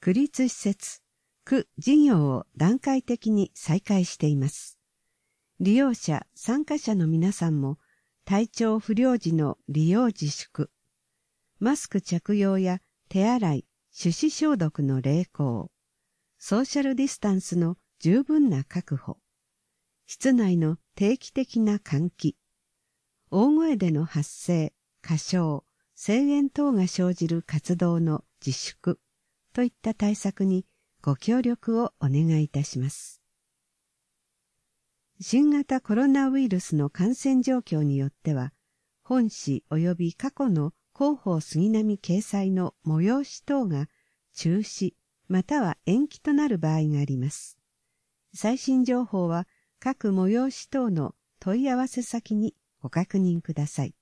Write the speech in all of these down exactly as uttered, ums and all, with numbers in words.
区立施設、区事業を段階的に再開しています。利用者、参加者の皆さんも体調不良時の利用自粛、マスク着用や手洗い、手指消毒の励行、ソーシャルディスタンスの十分な確保、室内の定期的な換気、大声での発声、歌唱、声援等が生じる活動の自粛といった対策にご協力をお願いいたします。新型コロナウイルスの感染状況によっては、本誌及び過去の広報杉並掲載の催し等が中止または延期となる場合があります。最新情報は各催し等の問い合わせ先にご確認ください。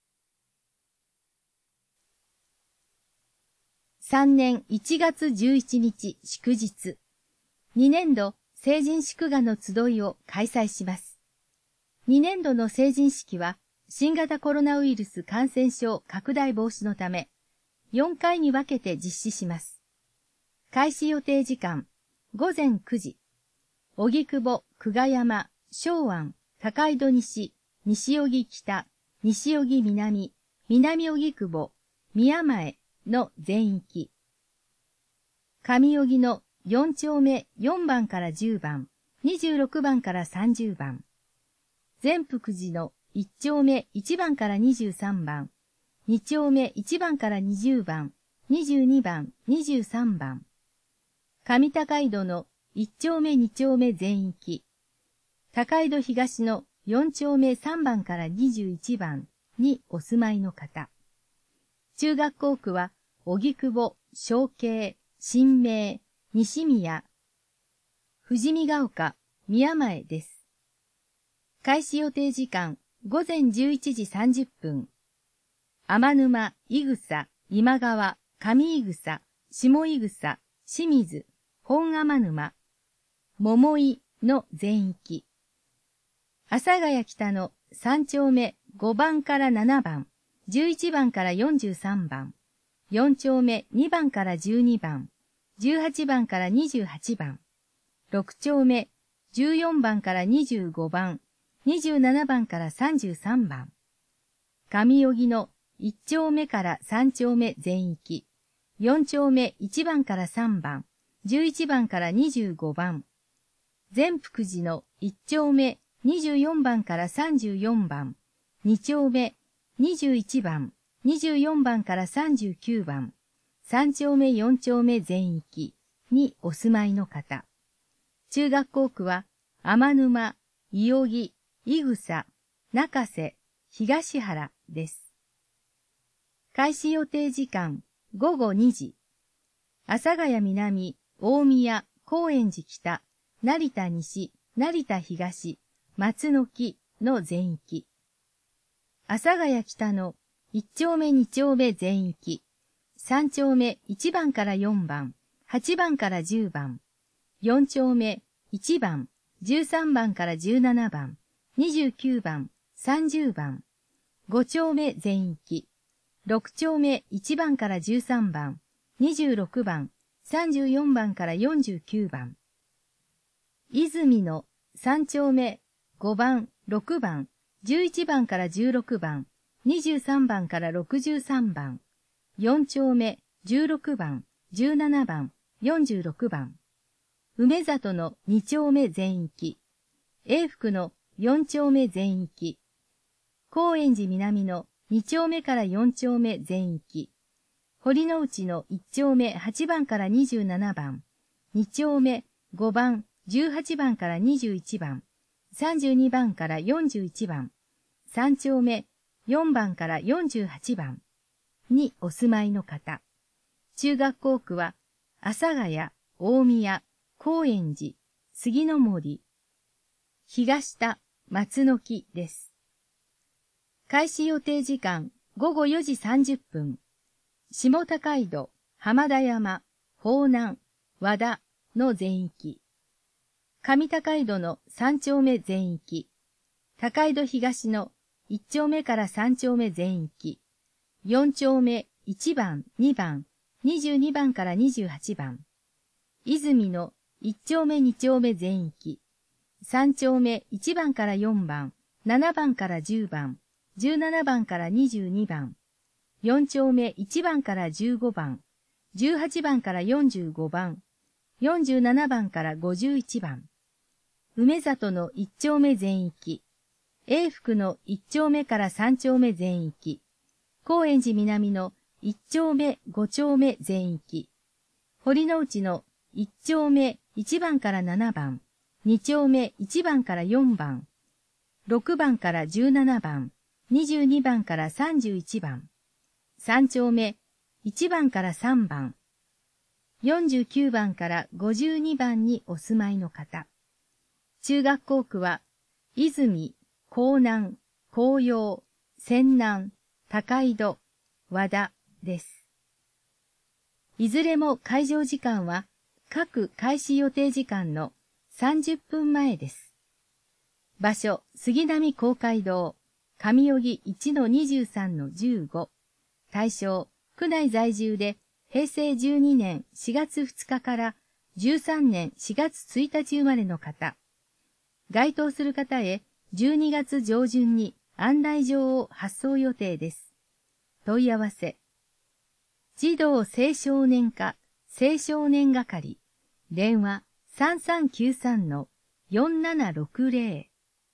さんねんいちがつじゅういちにち祝日、にねんど成人祝賀の集いを開催します。にねんどの成人式は新型コロナウイルス感染症拡大防止のためよんかいに分けて実施します。開始予定時間ごぜんくじ、荻窪、久我山、松庵、高井戸西、西荻北、西荻南、南荻窪、宮前の全域。上荻のよんちょうめよんばんからじゅうばん、にじゅうろくばんからさんじゅうばん。善福寺のいっちょうめいちばんからにじゅうさんばん、にちょうめいちばんからにじゅうばん、にじゅうにばん、にじゅうさんばん。上高井戸のいっちょうめにちょうめ全域。高井戸東のよんちょうめさんばんからにじゅういちばんにお住まいの方。中学校区は、荻窪、松慶、新明、西宮、富士見ヶ丘、宮前です。開始予定時間、ごぜんじゅういちじさんじゅっぷん。天沼、伊草、今川、上伊草、下伊草、清水、本天沼、桃井の全域。阿佐ヶ谷北のさんちょうめごばんからななばん、じゅういちばんからよんじゅうさんばん、よんちょうめにばんからじゅうにばん、じゅうはちばんからにじゅうはちばん、ろくちょうめじゅうよんばんからにじゅうごばん、にじゅうななばんからさんじゅうさんばん、上荻のいっちょうめからさんちょうめ全域、よんちょうめいちばんからさんばん、じゅういちばんからにじゅうごばん、善福寺のいっちょうめにじゅうよんばんからさんじゅうよんばん、にちょうめにじゅういちばん、にじゅうよんばんからさんじゅうきゅうばん、さんちょうめよんちょうめ全域にお住まいの方。中学校区は天沼、伊荻、伊草、中瀬、東原です。開始予定時間ごごにじ。阿佐ヶ谷南、大宮、高円寺北、成田西、成田東、松の木の全域。阿佐ヶ谷北のいっちょうめにちょうめ全域。さんちょうめいちばんからよんばん、はちばんからじゅうばん。よんちょうめいちばん、じゅうさんばんからじゅうななばん、にじゅうきゅうばん、さんじゅうばん。ごちょうめ全域。ろくちょうめいちばんからじゅうさんばん、にじゅうろくばん、さんじゅうよんばんからよんじゅうきゅうばん。泉のさんちょうめごばん、ろくばん、じゅういちばんからじゅうろくばん、にじゅうさんばんからろくじゅうさんばん、よんちょうめじゅうろくばん、じゅうななばん、よんじゅうろくばん。梅里のにちょうめ全域。永福のよんちょうめ全域。高円寺南のにちょうめからよんちょうめ全域。堀之内のいっちょうめはちばんからにじゅうななばん。にちょうめごばん、じゅうはちばんからにじゅういちばん。さんじゅうにばんからよんじゅういちばん。さんちょうめよんばんからよんじゅうはちばん。にお住まいの方。中学校区は、阿佐ヶ谷、大宮、高円寺、杉の森、東田、松の木です。開始予定時間ごごよじさんじゅっぷん。下高井戸、浜田山、方南、和田の全域。上高井戸のさんちょうめ全域。高井戸東のいっちょうめからさんちょうめ全域。よんちょうめいちばん、にばん、にじゅうにばんからにじゅうはちばん。 泉のいち丁目に丁目全域、さん丁目いち番からよん番、なな番からじゅう番、じゅうなな番からにじゅうに番、よん丁目いち番からじゅうご番、じゅうはち番からよんじゅうご番、よんじゅうなな番からごじゅういち番、梅里のいち丁目全域、永福のいち丁目からさん丁目全域、高円寺南のいち丁目ご丁目全域、堀之内のいち丁目いち番からなな番、に丁目いち番からよん番、ろく番からじゅうなな番、にじゅうに番からさんじゅういち番、さん丁目いち番からさん番、よんじゅうきゅう番からごじゅうに番にお住まいの方。中学校区は、泉、江南、紅葉、泉南、高井戸、和田です。いずれも開場時間は、各開始予定時間のさんじゅっぷんまえです。場所、杉並公会堂、上荻 いちのにじゅうさんのじゅうご。対象、区内在住で、平成じゅうにねんしがつふつかからじゅうさんねんしがつついたち生まれの方。該当する方へじゅうにがつ上旬に案内状を発送予定です。問い合わせ。児童青少年課青少年係。電話 さんさんきゅうさんのよんななろくぜろ。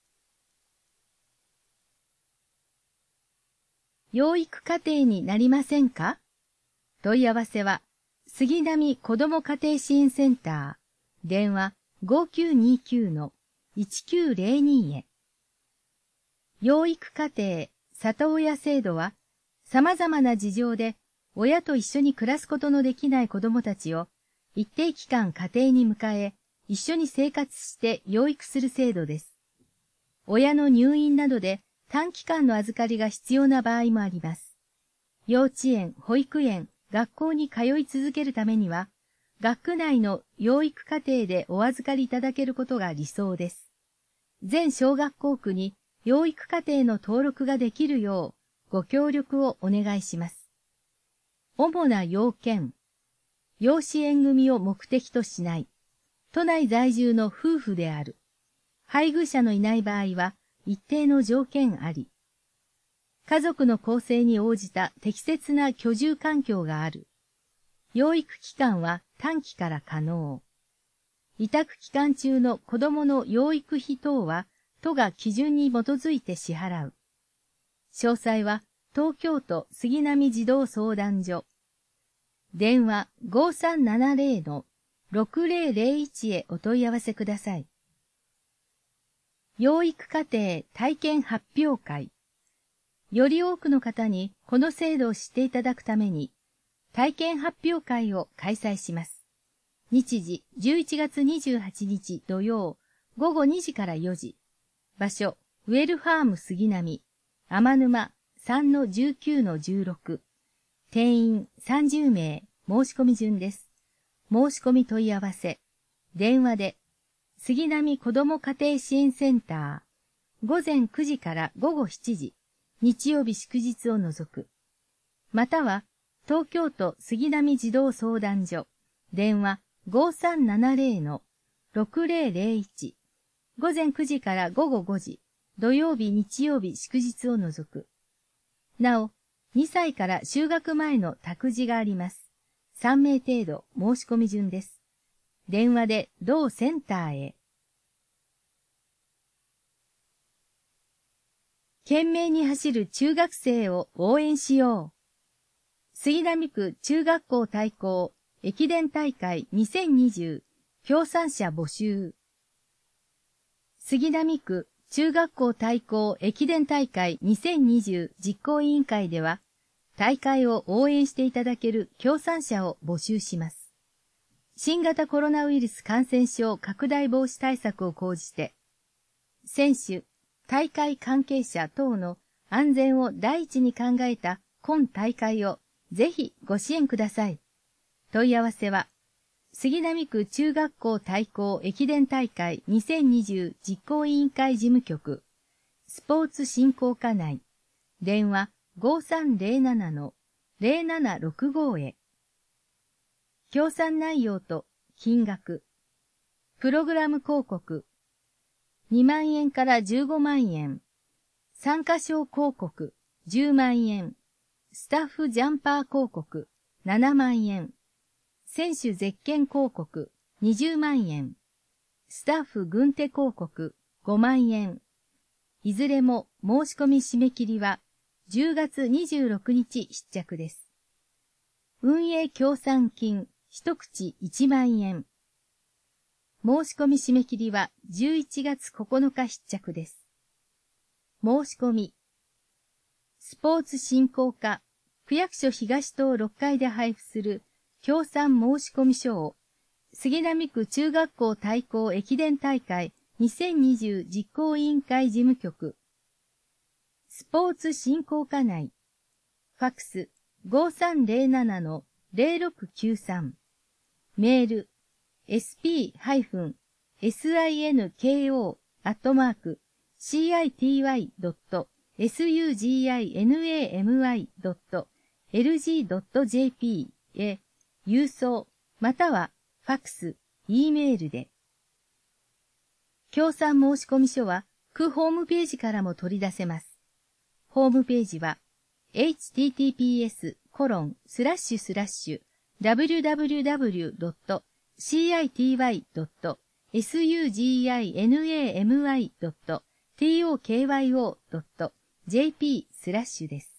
養育課程になりませんか？問い合わせは、杉並子ども家庭支援センター、電話 ごきゅうにきゅうのいちきゅうぜろに へ。養育課程里親制度は、様々な事情で親と一緒に暮らすことのできない子どもたちを一定期間家庭に迎え、一緒に生活して養育する制度です。親の入院などで短期間の預かりが必要な場合もあります。幼稚園、保育園、学校に通い続けるためには、学区内の養育課程でお預かりいただけることが理想です。全小学校区に養育課程の登録ができるようご協力をお願いします。主な要件。養子縁組を目的としない。都内在住の夫婦である。配偶者のいない場合は一定の条件あり。家族の構成に応じた適切な居住環境がある。養育期間は短期から可能。委託期間中の子供の養育費等は都が基準に基づいて支払う。詳細は東京都杉並児童相談所。電話 ごさんななぜろのろくぜろぜろいち へお問い合わせください。養育課程体験発表会。より多くの方にこの制度を知っていただくために、体験発表会を開催します。日時じゅういちがつにじゅうはちにち土曜ごごにじからよじ。場所、ウェルファーム杉並、天沼 さんのじゅうきゅうのじゅうろく。定員さんじゅうめい、申し込み順です。申し込み問い合わせ。電話で、杉並子ども家庭支援センター、ごぜんくじからごごしちじ。日曜日祝日を除く。または、東京都杉並児童相談所、電話 ごさんななぜろのろくぜろぜろいち、ごぜんくじからごごごじ、土曜日日曜日祝日を除く。なお、にさいから就学前の託児があります。さんめい程度申し込み順です。電話で同センターへ。懸命に走る中学生を応援しよう。杉並区中学校対抗駅伝大会にせんにじゅう協賛者募集。杉並区中学校対抗駅伝大会にせんにじゅう実行委員会では、大会を応援していただける協賛者を募集します。新型コロナウイルス感染症拡大防止対策を講じて、選手、大会関係者等の安全を第一に考えた今大会をぜひご支援ください。問い合わせは、杉並区中学校対抗駅伝大会にせんにじゅう実行委員会事務局、スポーツ振興課内、電話 ごさんぜろななのぜろななろくご へ。協賛内容と金額。プログラム広告。にまんえんからじゅうごまんえん。参加賞広告。じゅうまんえん。スタッフジャンパー広告。ななまんえん。選手ゼッケン広告。にじゅうまんえん。スタッフ軍手広告。ごまんえん。いずれも申し込み締め切りはじゅうがつにじゅうろくにち必着です。運営協賛金一口いちまんえん。申し込み締め切りはじゅういちがつここのか必着です。申し込み。スポーツ振興課、区役所東棟ろっかいで配布する協賛申込書を、杉並区中学校対抗駅伝大会にせんにじゅう実行委員会事務局、スポーツ振興課内、ファックス ごさんぜろななのぜろろくきゅうさん、メール エスピーシンコ アットマーク シーアイティーワイドットエスユージーアイエヌエーエムアイドットエルジードットジェーピー へ郵送またはファックス、E メールで。協賛申込書は区ホームページからも取り出せます。ホームページは エイチティーティーピーエスコロンスラッシュスラッシュダブリューダブリューダブリュードットシーアイティーワイドットエスユージーアイエヌエーエムアイドットトーキョードットジェーピー スラッシュです。